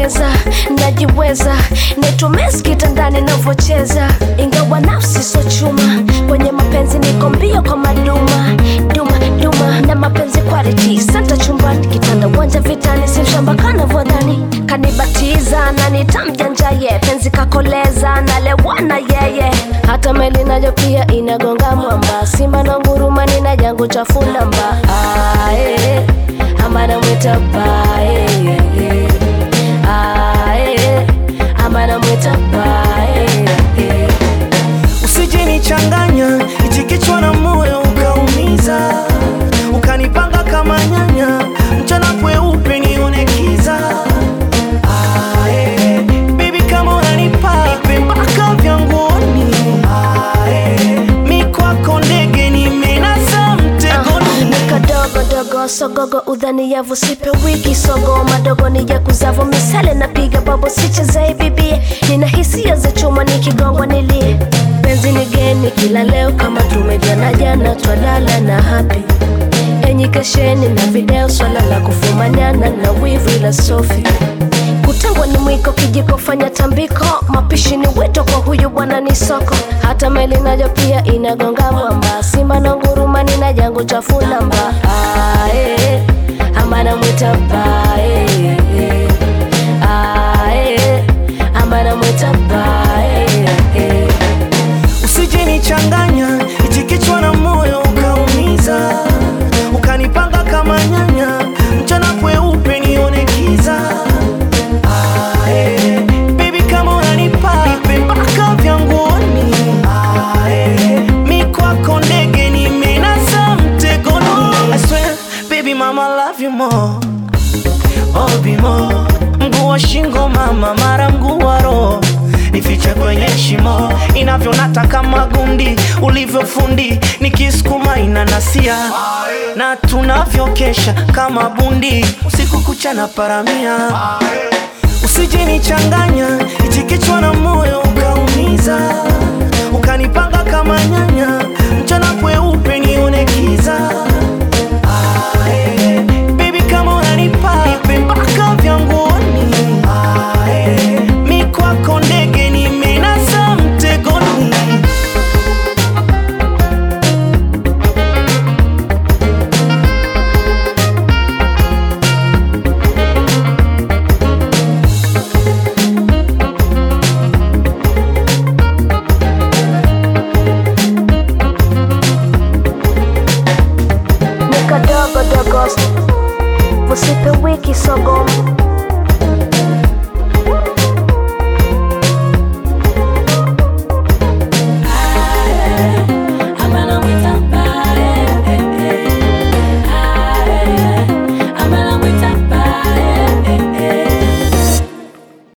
najiongeza, najiweza, netumeski kitandani navocheza. Ingawa nafsi so chuma, kwenye mapenzi niko mbio kwa maduma. Duma, na mapenzi quality, santa chumbani, kitanda uwanja vitani, si mshamba kana vodhani. Kanibatiza na nitamjanja ye, penzi kakoleza na lewana yeye. Hata meli nayo pia inagonga mwamba, simba na nguruma nina jangu chafu namba. Amana mwita bae, amana mwita bae. Usijini changanya, iti kichwa na moyo ukaumiza. Ukanipanga kama nyanya, mchana kweupe nione kiza. Baby kama unanipa, nipe mpaka vyanguni. Mi kwako ndege nimenasa mtegoni. Nikadogo sogogo udhani yavu sipe wiki sogo. Madogo ni ya kuzavo misale na piga babo sichezei bibie. Nina hisia za chuma nikigongwa nilie. Penzi ni geni kila leo kama tumejana jana twadala na happy. Enyi kesheni na video swala la kufumanyana na wivu ila sofi. Kutengwa ni mwiko kijiko fanya tambiko. Mapishi ni wito kwa huyu bwana ni soko. Hata meli nayo pia inagonga mwamba, simba na nguruma nina jangu chafu namba. Amana mwita bae, amana mwita bae. Usijini changanya, iti kichwa na moyo ukaumiza. Ukanipanga kama nyanya, mchana kweupe nione kiza. Baby kama unanipa, nipe mpaka vyanguni. Mi kwako ndege nimenasa mtegoni. I swear, baby mama love you more, oh be more. Mguu wa shingo mama, mara mguu wa roho. Nifiche kwenye shimo, inavyo nataka magundi. Ulivyofundi, nikisukuma inanasia. Na tunavyo kesha kama bundi, usiku kucha na paramia. Usijini changanya, iti kichwa na moyo ukaumiza. Ukanipanga kama nyanya, mchana kweupe nione kiza. Baby kama unanipa, nipe mpaka vyanguni. Mi kwako ndege nimenasa mtegoni. Nikadogo usipe wiki sogo.